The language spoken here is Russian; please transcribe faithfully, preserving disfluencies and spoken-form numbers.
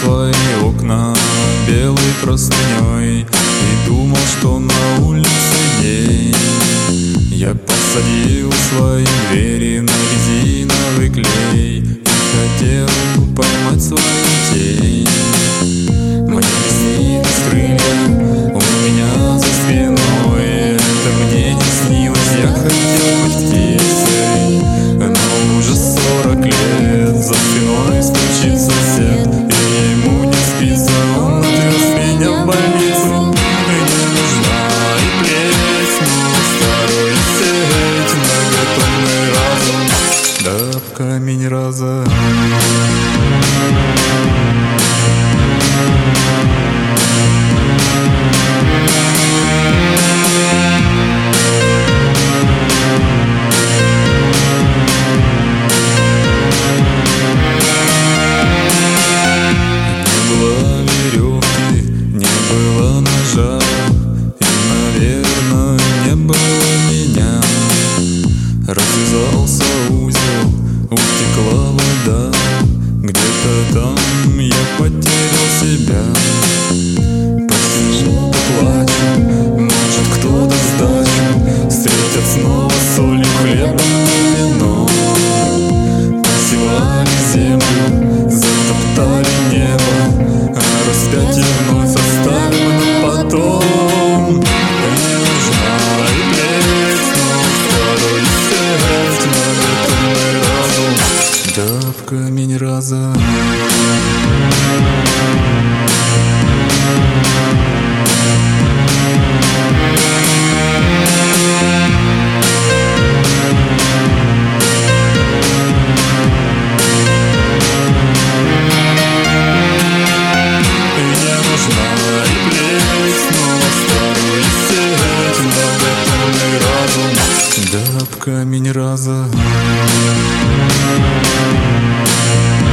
свои окна белой простыней и думал, что на улице день. Я посадил свои двери на резиновый клей и хотел поймать свою тень. Мне снились крылья у меня за спиной, это мне не снилось, я хотел быть птицей. Но уже сорок лет за спиной стучит сосед, и ему не спится, он отвез меня в больницу. Мне нужна и плеть, но старую сеть, многотонный разум, да в камень раза. Развязался узел, утекла вода, где-то там я потерял себя. Посижу, поплачу, может кто-то сдачу встретят снова солью, хлебом и вином. Посевали землю, затоптали небо, а распятие вновь оставим на потом. Мне нужна и плеть, но второй сеть, многотонный разум, да в камень раза. Да в камень раза.